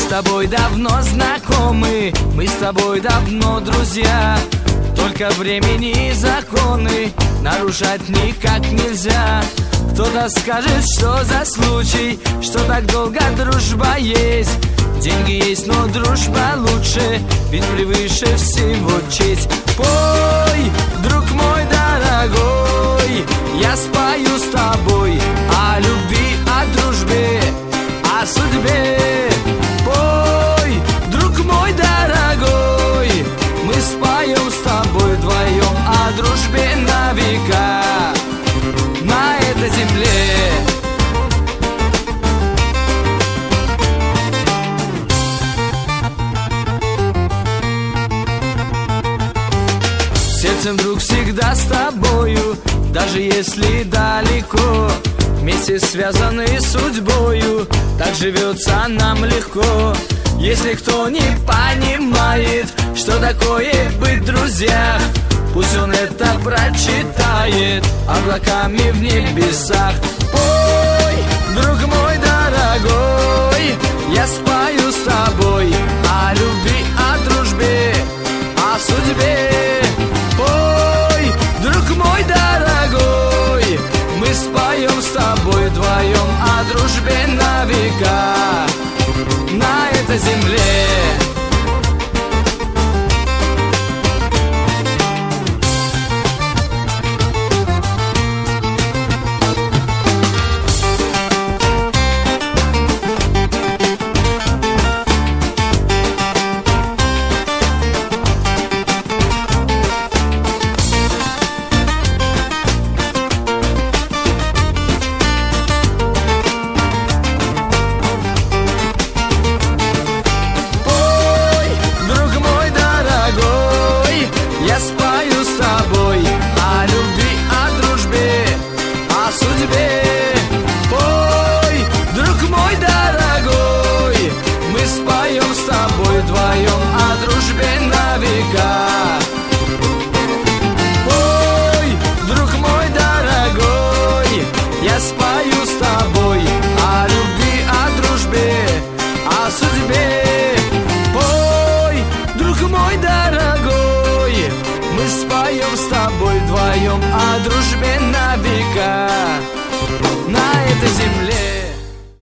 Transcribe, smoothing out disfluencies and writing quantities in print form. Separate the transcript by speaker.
Speaker 1: тобой давно знакомы, мы с тобой давно друзья. Только времени и законы нарушать никак нельзя. Кто-то скажет, что за случай, что так долго дружба есть. Деньги есть, но дружба лучше, ведь превыше всего честь. Пой, друг мой дорогой, я спою с тобой о любви, о дружбе, о судьбе. Пой, друг мой дорогой, мы споем с тобой вдвоем о дружбе на века на этой земле. Сердцем, друг, всегда с тобою, даже если далеко. Вместе связаны судьбою, так живется нам легко. Если кто не понимает, что такое быть в друзьях, пусть он это прочитает облаками в небесах. Ой, друг мой дорогой, я спою с тобой о любви, о дружбе, о судьбе. Ой, друг мой дорогой, мы споем с тобой вдвоем о дружбе на века.